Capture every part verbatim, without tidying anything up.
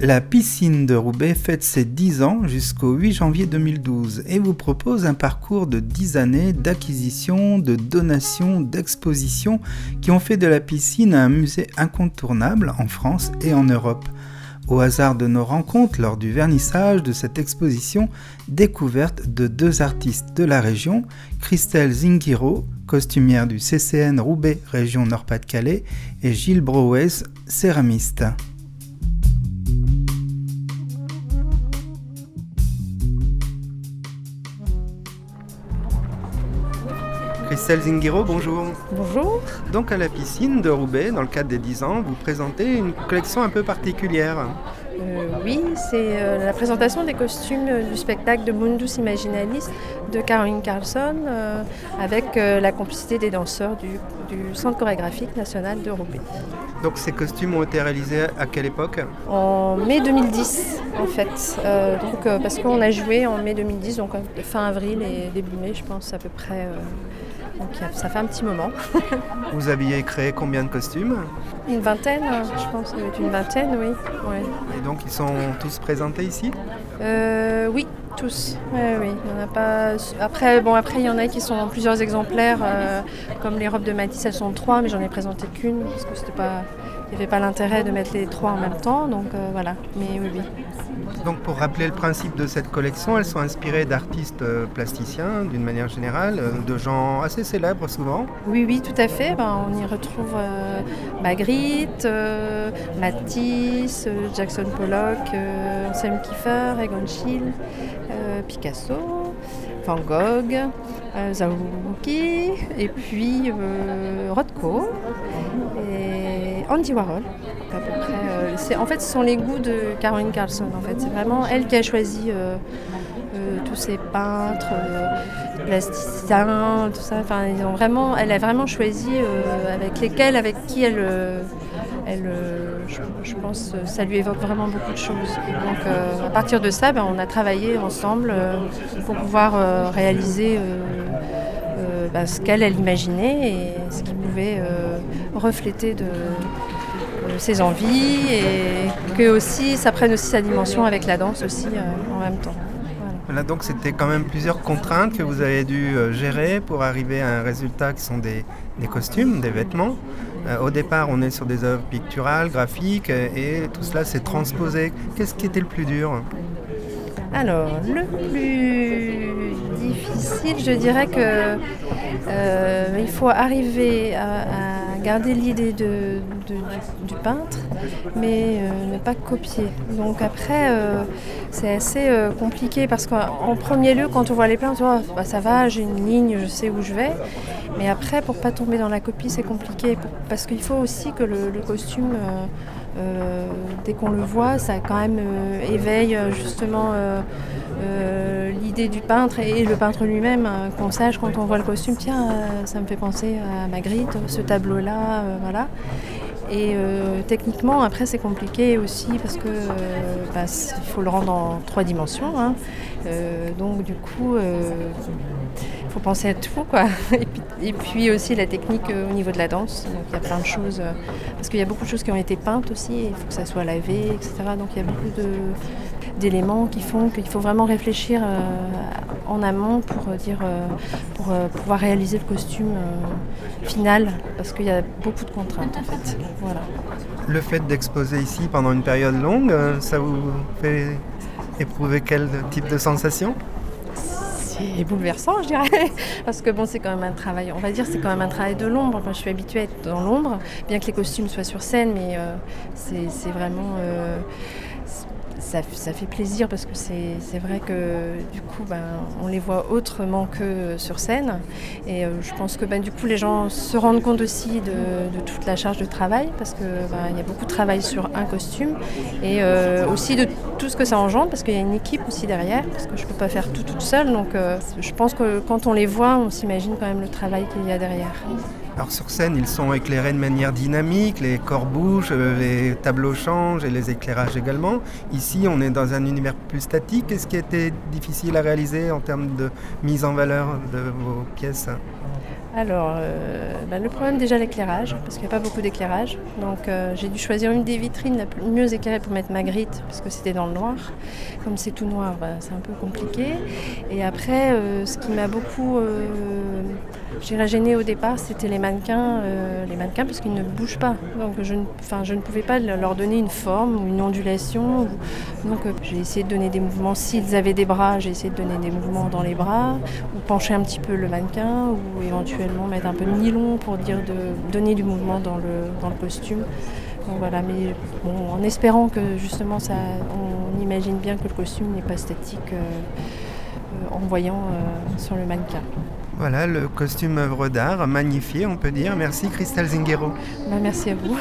La piscine de Roubaix fête ses dix ans jusqu'au huit janvier deux mille douze et vous propose un parcours de dix années d'acquisition, de donation, d'exposition qui ont fait de la piscine un musée incontournable en France et en Europe. Au hasard de nos rencontres lors du vernissage de cette exposition, découverte de deux artistes de la région, Christelle Zinguiro, costumière du C C N Roubaix région Nord-Pas-de-Calais, et Gilles Brouez, céramiste. Christelle Zinguiro, bonjour. Bonjour. Donc à la piscine de Roubaix, dans le cadre des dix ans, vous présentez une collection un peu particulière. Euh, oui, c'est euh, la présentation des costumes euh, du spectacle de Mundus Imaginalis de Caroline Carlson euh, avec euh, la complicité des danseurs du, du Centre chorégraphique national de Roubaix. Donc ces costumes ont été réalisés à quelle époque ? En mai deux mille dix en fait, euh, donc, euh, parce qu'on a joué en mai deux mille dix, donc euh, fin avril et début mai je pense à peu près. Euh, Donc ça fait un petit moment. Vous aviez créé combien de costumes ? Une vingtaine, je pense, ça doit être une vingtaine, oui. Ouais. Et donc ils sont tous présentés ici ? euh, Oui, tous. Ouais, oui. Il y en a pas. Après, bon, après il y en a qui sont en plusieurs exemplaires, euh, comme les robes de Matisse, elles sont trois, mais j'en ai présenté qu'une parce que c'était pas. Il n'y avait pas l'intérêt de mettre les trois en même temps, donc euh, voilà. Mais oui, oui. Donc pour rappeler le principe de cette collection, elles sont inspirées d'artistes plasticiens d'une manière générale, de gens assez célèbres souvent. Oui, oui, tout à fait. Ben, on y retrouve euh, Magritte, euh, Matisse, euh, Jackson Pollock, euh, Sam Kiefer, Egon Schiele, euh, Picasso, Van Gogh, euh, Zawuki, et puis euh, Rothko et Andy Warhol. À peu près, euh, c'est, en fait, ce sont les goûts de Caroline Carlson. En fait, c'est vraiment elle qui a choisi euh, euh, tous ces peintres, euh, plasticiens, tout ça. Enfin, ils ont vraiment, elle a vraiment choisi euh, avec lesquels, avec qui elle, euh, elle, euh, je, je pense, ça lui évoque vraiment beaucoup de choses. Donc, euh, à partir de ça, ben, on a travaillé ensemble euh, pour pouvoir euh, réaliser. Euh, euh, ben, ce qu'elle elle imaginait et ce qui pouvait euh, refléter de ses envies et que aussi ça prenne aussi sa dimension avec la danse aussi euh, en même temps. Voilà. Voilà, donc c'était quand même plusieurs contraintes que vous avez dû euh, gérer pour arriver à un résultat qui sont des, des costumes, des vêtements. Euh, au départ, on est sur des œuvres picturales, graphiques et, et tout cela s'est transposé. Qu'est-ce qui était le plus dur ? Alors, le plus difficile, je dirais que euh, il faut arriver à, à garder l'idée de, de, du, du peintre, mais euh, ne pas copier. Donc après, euh, c'est assez euh, compliqué parce qu'en premier lieu, quand on voit les peintres, oh, bah, ça va, j'ai une ligne, je sais où je vais. Mais après, pour ne pas tomber dans la copie, c'est compliqué pour, parce qu'il faut aussi que le, le costume... Euh, Euh, dès qu'on le voit, ça quand même euh, éveille justement euh, euh, l'idée du peintre et, et le peintre lui-même, euh, qu'on sache quand on voit le costume, tiens, euh, ça me fait penser à Magritte, ce tableau-là, euh, voilà. Et euh, techniquement, après, c'est compliqué aussi parce que euh, bah, il faut le rendre en trois dimensions. Hein. Euh, donc du coup, il euh, faut penser à tout, quoi. Et puis, et puis aussi la technique euh, au niveau de la danse. Donc il y a plein de choses, euh, parce qu'il y a beaucoup de choses qui ont été peintes aussi. Il faut que ça soit lavé, et cetera. Donc il y a beaucoup de, d'éléments qui font qu'il faut vraiment réfléchir euh, en amont pour euh, dire, euh, pour euh, pouvoir réaliser le costume euh, final, parce qu'il y a beaucoup de contraintes en fait. Voilà. Le fait d'exposer ici pendant une période longue, ça vous fait éprouver quel type de sensation ? C'est bouleversant, je dirais, parce que bon, c'est quand même un travail, on va dire, c'est quand même un travail de l'ombre. Moi, je suis habituée à être dans l'ombre, bien que les costumes soient sur scène, mais euh, c'est, c'est vraiment... Euh, Ça, ça fait plaisir parce que c'est, c'est vrai que du coup ben, on les voit autrement que sur scène et euh, je pense que ben, du coup les gens se rendent compte aussi de, de toute la charge de travail parce qu'il ben, y a beaucoup de travail sur un costume et euh, aussi de tout ce que ça engendre parce qu'il y a une équipe aussi derrière parce que je ne peux pas faire tout toute seule donc euh, je pense que quand on les voit on s'imagine quand même le travail qu'il y a derrière. Alors sur scène, ils sont éclairés de manière dynamique, les corps bougent, les tableaux changent et les éclairages également. Ici, on est dans un univers plus statique. Qu'est-ce qui a été difficile à réaliser en termes de mise en valeur de vos pièces ? Alors, euh, bah, le problème déjà l'éclairage, parce qu'il n'y a pas beaucoup d'éclairage. Donc euh, j'ai dû choisir une des vitrines la plus, mieux éclairée pour mettre ma grite, parce que c'était dans le noir. Comme c'est tout noir, bah, c'est un peu compliqué. Et après, euh, ce qui m'a beaucoup euh, j'irais gênée au départ, c'était les mannequins, euh, les mannequins parce qu'ils ne bougent pas. Donc je ne, enfin, je ne pouvais pas leur donner une forme ou une ondulation. Ou, donc euh, j'ai essayé de donner des mouvements. S'ils avaient des bras, j'ai essayé de donner des mouvements dans les bras, ou pencher un petit peu le mannequin, ou éventuellement mettre un peu de nylon pour dire de donner du mouvement dans le, dans le costume. Donc voilà, mais bon, en espérant que justement ça, on imagine bien que le costume n'est pas statique euh, euh, en voyant euh, sur le mannequin. Voilà, le costume œuvre d'art, magnifié on peut dire. Merci Christelle Zinguero. Ben, merci à vous.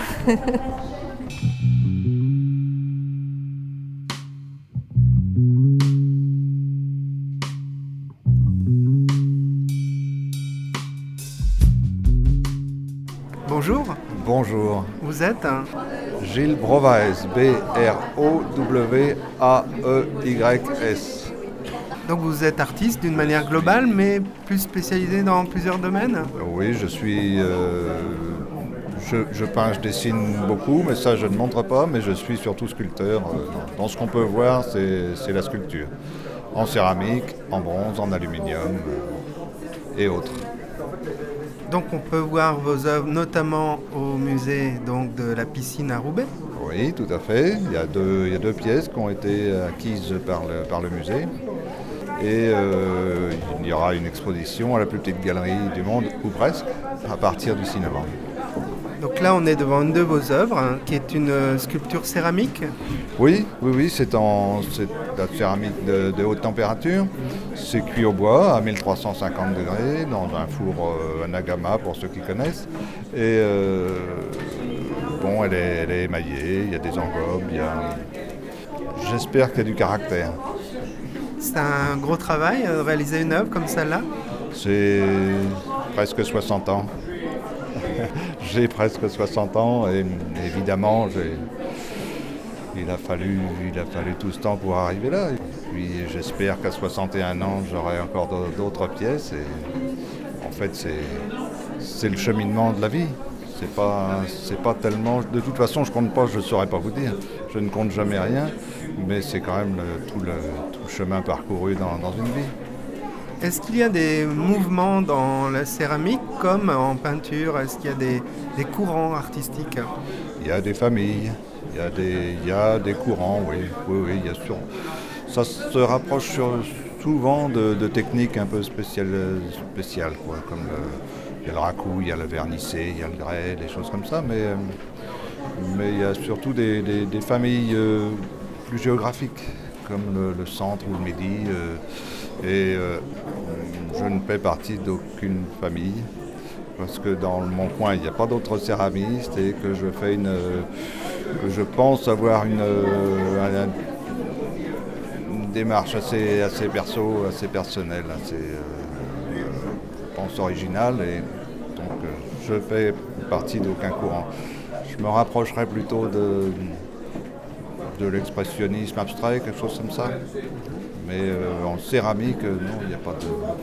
Bonjour. Bonjour. Vous êtes hein Gilles Brovaes, B R O W A E Y S. Donc vous êtes artiste d'une manière globale, mais plus spécialisé dans plusieurs domaines ? Oui, je suis... Euh, je, je peins, je dessine beaucoup, mais ça je ne montre pas, mais je suis surtout sculpteur. Dans ce qu'on peut voir, c'est, c'est la sculpture. En céramique, en bronze, en aluminium euh, et autres. Donc on peut voir vos œuvres notamment au musée donc, de la piscine à Roubaix ? Oui, tout à fait. Il y a deux, il y a deux pièces qui ont été acquises par le, par le musée. Et euh, il y aura une exposition à la plus petite galerie du monde, ou presque, à partir du six novembre. Donc là, on est devant une de vos œuvres, hein, qui est une sculpture céramique. Oui, oui, oui, c'est, en, c'est de la céramique de, de haute température. C'est cuit au bois à mille trois cent cinquante degrés, dans un four euh, Nagama, pour ceux qui connaissent. Et euh, bon, elle est, elle est émaillée, il y a des engobes, il y a... J'espère qu'il y a du caractère. C'est un gros travail, euh, réaliser une œuvre comme celle-là ? C'est presque soixante ans. J'ai presque soixante ans et évidemment, j'ai... Il, a fallu, il a fallu tout ce temps pour arriver là. Et puis j'espère qu'à soixante et un ans, j'aurai encore d'autres pièces. Et en fait, c'est, c'est le cheminement de la vie. C'est pas, c'est pas tellement... De toute façon, je compte pas, je ne saurais pas vous dire. Je ne compte jamais rien, mais c'est quand même le, tout, le, tout le chemin parcouru dans, dans une vie. Est-ce qu'il y a des mouvements dans la céramique comme en peinture ? Est-ce qu'il y a des, des courants artistiques ? Il y a des familles, il y a des, il y a des courants, oui. Oui, oui, il y a sur... Ça se rapproche sur, souvent de, de techniques un peu spéciales, spéciales quoi, comme le, il y a le raku, il y a le vernissé, il y a le grès, des choses comme ça, mais, mais il y a surtout des, des, des familles euh, plus géographiques, comme le, le centre ou le midi. Euh, et euh, je ne fais partie d'aucune famille, parce que dans mon coin, il n'y a pas d'autres céramistes et que je fais une... que je pense avoir une, une, une démarche assez, assez perso, assez personnelle, assez, euh, je pense, originale. Et donc, je fais partie d'aucun courant. Je me rapprocherais plutôt de, de l'expressionnisme abstrait, quelque chose comme ça. Mais euh, en céramique, euh, non, il n'y a pas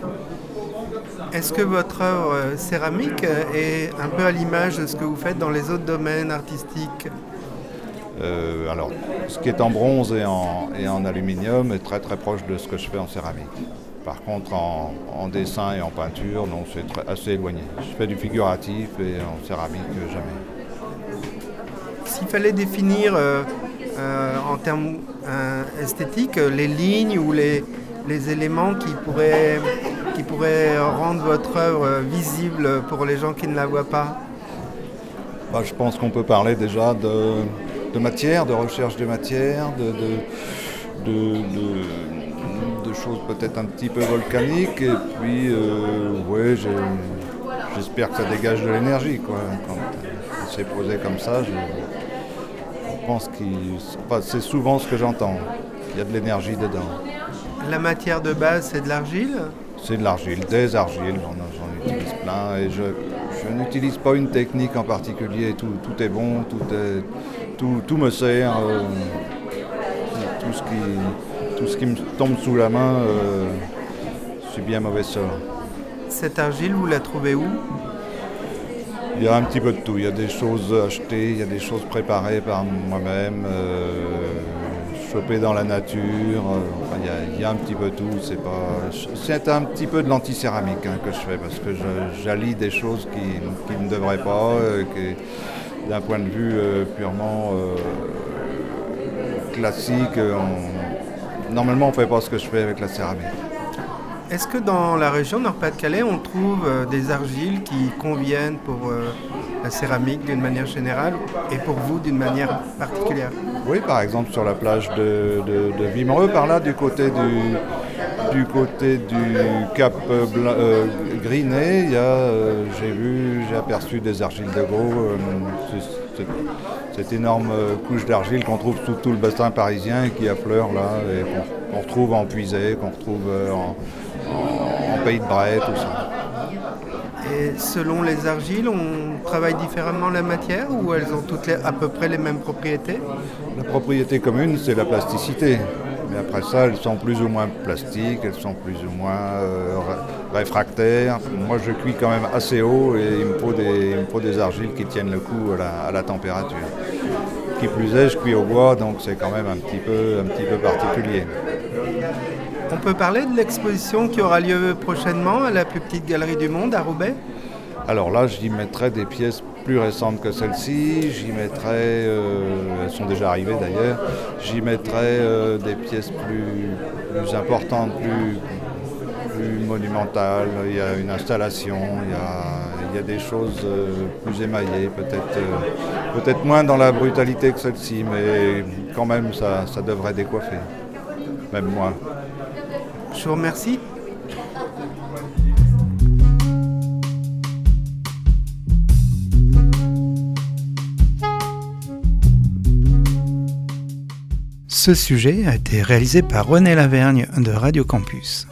de... Est-ce que votre œuvre céramique est un peu à l'image de ce que vous faites dans les autres domaines artistiques ? euh, Alors, ce qui est en bronze et en, et en aluminium est très très proche de ce que je fais en céramique. Par contre, en, en dessin et en peinture, non, c'est très, assez éloigné. Je fais du figuratif et en céramique, jamais. S'il fallait définir... Euh... Euh, en termes euh, esthétiques, les lignes ou les, les éléments qui pourraient, qui pourraient rendre votre œuvre visible pour les gens qui ne la voient pas ? Bah, je pense qu'on peut parler déjà de, de matière, de recherche de matière, de, de, de, de, de choses peut-être un petit peu volcaniques. Et puis, euh, ouais, j'ai, j'espère que ça dégage de l'énergie, quoi. Quand c'est posé comme ça, je... Je pense que enfin, c'est souvent ce que j'entends. Il y a de l'énergie dedans. La matière de base, c'est de l'argile ? C'est de l'argile, des argiles, j'en, j'en utilise plein. Et je, je n'utilise pas une technique en particulier. Tout, tout est bon, tout, est, tout, tout me sert. Euh, tout, ce qui, tout ce qui me tombe sous la main, euh, je suis bien mauvais sort. Cette argile, vous la trouvez où ? Il y a un petit peu de tout. Il y a des choses achetées, il y a des choses préparées par moi-même, euh, chopées dans la nature. Euh, enfin, il, y a, il y a un petit peu de tout. C'est, pas, c'est un petit peu de l'anticéramique hein, que je fais parce que je, j'allie des choses qui, qui ne devraient pas, euh, qui, d'un point de vue euh, purement euh, classique. On, normalement, on ne fait pas ce que je fais avec la céramique. Est-ce que dans la région Nord-Pas-de-Calais, on trouve euh, des argiles qui conviennent pour euh, la céramique d'une manière générale et pour vous d'une manière particulière ? Oui, par exemple sur la plage de, de, de Wimereux, par là, du côté du, du, côté du Cap Bla, euh, Griné, il y a, euh, j'ai vu, j'ai aperçu des argiles de gros, euh, c'est, c'est, cette énorme couche d'argile qu'on trouve sous tout le bassin parisien et qui affleure là, et qu'on, qu'on retrouve en puisée, qu'on retrouve en En, en pays de Bray, tout ça. Et selon les argiles, on travaille différemment la matière ou elles ont toutes les, à peu près les mêmes propriétés ? La propriété commune, c'est la plasticité. Mais après ça, elles sont plus ou moins plastiques, elles sont plus ou moins euh, réfractaires. Moi, je cuis quand même assez haut et il me faut des, il me faut des argiles qui tiennent le coup à la, à la température. Qui plus est, je cuis au bois, donc c'est quand même un petit peu, un petit peu particulier. On peut parler de l'exposition qui aura lieu prochainement à la plus petite galerie du monde à Roubaix ? Alors là, j'y mettrai des pièces plus récentes que celles-ci. J'y mettrai, euh, elles sont déjà arrivées d'ailleurs, j'y mettrai euh, des pièces plus, plus importantes, plus, plus monumentales. Il y a une installation, il y a, il y a des choses euh, plus émaillées, peut-être, euh, peut-être moins dans la brutalité que celle-ci, mais quand même ça, ça devrait décoiffer, même moi. Je vous remercie. Ce sujet a été réalisé par René Lavergne de Radio Campus.